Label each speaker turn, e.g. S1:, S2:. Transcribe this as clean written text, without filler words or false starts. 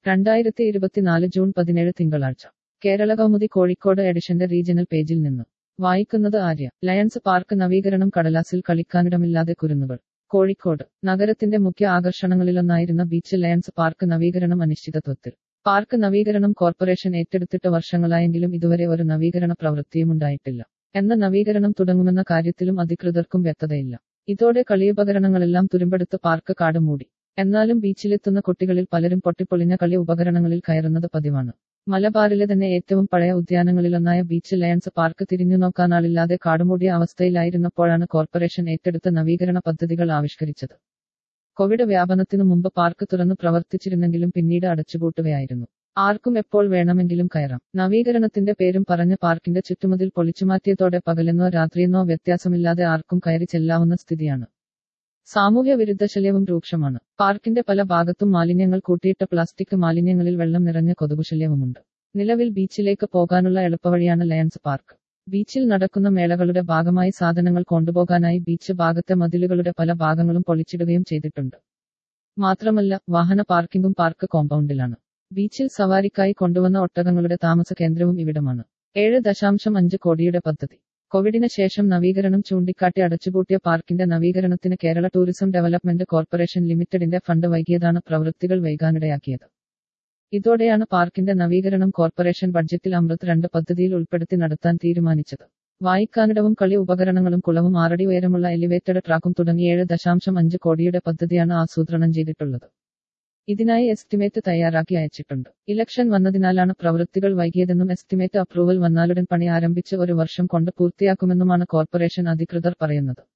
S1: 2024 June 17 തിങ്കളാഴ്ച കേരള കൗമുദി കോഴിക്കോട് എഡിഷന്റെ regional പേജിൽ നിന്ന് വായിക്കുന്നത് ആര്യ. ലയൺസ് പാർക്ക് നവീകരണം കടലാസിൽ കളിക്കാനിടമില്ലാതെ കുരുന്നുകൾ. കോഴിക്കോട് നഗരത്തിന്റെ മുഖ്യ ആകർഷണങ്ങളിലൊന്നായിരുന്ന ബീച്ച് ലയൺസ് പാർക്ക് നവീകരണം അനിശ്ചിതത്വത്തിൽ. പാർക്ക് നവീകരണം കോർപ്പറേഷൻ ഏറ്റെടുത്തിട്ട് വർഷങ്ങളായെങ്കിലും ഇതുവരെ ഒരു നവീകരണ പ്രവൃത്തിയുമുണ്ടായിട്ടില്ല. എന്ന നവീകരണം തുടങ്ങുമെന്ന കാര്യത്തിലും അധികൃതർക്കും വ്യക്തതയില്ല. ഇതോടെ കളിയുപകരണങ്ങളെല്ലാം തുരുമ്പെടുത്ത് പാർക്ക് കാട് മൂടി. എന്നാലും ബീച്ചിലെത്തുന്ന കുട്ടികളിൽ പലരും പൊട്ടിപ്പൊളിഞ്ഞ കളി ഉപകരണങ്ങളിൽ കയറുന്നത് പതിവാണ്. മലബാറിലെ തന്നെ ഏറ്റവും പഴയ ഉദ്യാനങ്ങളിലൊന്നായ ബീച്ച് ലയൺസ് പാർക്ക് തിരിഞ്ഞുനോക്കാനാളില്ലാതെ കാടുമൂടിയ അവസ്ഥയിലായിരുന്നപ്പോഴാണ് കോർപ്പറേഷൻ ഏറ്റെടുത്ത നവീകരണ പദ്ധതികൾ ആവിഷ്കരിച്ചത്. കോവിഡ് വ്യാപനത്തിനു മുമ്പ് പാർക്ക് തുറന്നു പ്രവർത്തിച്ചിരുന്നെങ്കിലും പിന്നീട് അടച്ചുപൂട്ടുകയായിരുന്നു. ആർക്കും എപ്പോൾ വേണമെങ്കിലും കയറാം. നവീകരണത്തിന്റെ പേരും പറഞ്ഞ് പാർക്കിന്റെ ചുറ്റുമതിൽ പൊളിച്ചുമാറ്റിയതോടെ പകലെന്നോ രാത്രിയെന്നോ വ്യത്യാസമില്ലാതെ ആർക്കും കയറി ചെല്ലാവുന്ന സ്ഥിതിയാണ്. സാമൂഹ്യ വിരുദ്ധശല്യവും രൂക്ഷമാണ്. പാർക്കിന്റെ പല ഭാഗത്തും മാലിന്യങ്ങൾ കൂട്ടിയിട്ട പ്ലാസ്റ്റിക് മാലിന്യങ്ങളിൽ വെള്ളം നിറഞ്ഞ കൊതുകുശല്യവുമുണ്ട്. നിലവിൽ ബീച്ചിലേക്ക് പോകാനുള്ള എളുപ്പവഴിയാണ് ലയൺസ് പാർക്ക്. ബീച്ചിൽ നടക്കുന്ന മേളകളുടെ ഭാഗമായി സാധനങ്ങൾ കൊണ്ടുപോകാനായി ബീച്ച് ഭാഗത്തെ മതിലുകളുടെ പല ഭാഗങ്ങളും പൊളിച്ചിടുകയും ചെയ്തിട്ടുണ്ട്. മാത്രമല്ല വാഹന പാർക്കിംഗും പാർക്ക് കോമ്പൗണ്ടിലാണ്. ബീച്ചിൽ സവാരിക്കായി കൊണ്ടുവന്ന ഒട്ടകങ്ങളുടെ താമസ കേന്ദ്രവും ഇവിടമാണ്. 7.5 കോടിയുടെ പദ്ധതി. കോവിഡിന് ശേഷം നവീകരണം ചൂണ്ടിക്കാട്ടി അടച്ചുപൂട്ടിയ പാർക്കിന്റെ നവീകരണത്തിന് കേരള ടൂറിസം ഡെവലപ്മെന്റ് കോർപ്പറേഷൻ ലിമിറ്റഡിന്റെ ഫണ്ട് വൈകിയതാണ് പ്രവൃത്തികൾ വൈകാനിടയാക്കിയത്. ഇതോടെയാണ് പാർക്കിന്റെ നവീകരണം കോർപ്പറേഷൻ ബഡ്ജറ്റിൽ അമൃത് 2 പദ്ധതിയിൽ ഉൾപ്പെടുത്തി നടത്താൻ തീരുമാനിച്ചത്. വായിക്കാനിടവും കളി ഉപകരണങ്ങളും കുളവും 6 അടി ഉയരമുള്ള എലിവേറ്റഡ് ട്രാക്കും തുടങ്ങി 7.5 കോടിയുടെ പദ്ധതിയാണ് ആസൂത്രണം ചെയ്തിട്ടുള്ളത്. ഇതിനായി എസ്റ്റിമേറ്റ് തയ്യാറാക്കി അയച്ചിട്ടുണ്ട്. ഇലക്ഷൻ വന്നതിനാലാണ് പ്രവൃത്തികൾ വൈകിയതെന്നും എസ്റ്റിമേറ്റ് അപ്രൂവൽ വന്നാലുടൻ പണി ആരംഭിച്ച് 1 വർഷം കൊണ്ട് പൂർത്തിയാക്കുമെന്നുമാണ് കോർപ്പറേഷൻ അധികൃതർ പറയുന്നത്.